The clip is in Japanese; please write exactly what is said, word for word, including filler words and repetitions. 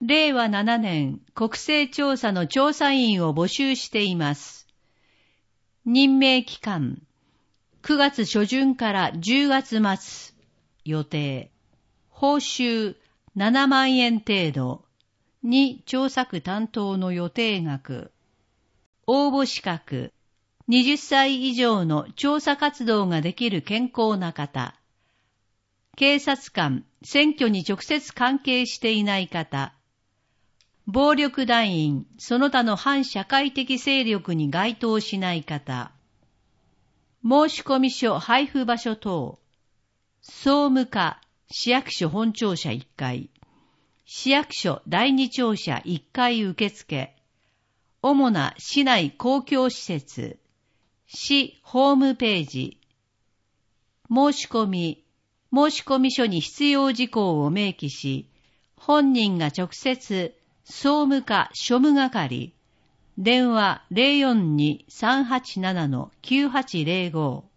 れいわななねん国勢調査の調査員を募集しています。任命期間、くがつしょじゅんからじゅうがつまつ予定。報酬ななまんえん程度。に調査区担当の予定額。応募資格。はたち以上の調査活動ができる健康な方。警察官、選挙に直接関係していない方。暴力団員、その他の反社会的勢力に該当しない方。申込書配布場所等。総務課、市役所本庁舎いっかい。市役所だいに庁舎いっかい受付。主な市内公共施設。市ホームページ。申し込み、申込書に必要事項を明記し、本人が直接、総務課庶務係、電話 ゼロよんに さんはちなな きゅうはちゼロご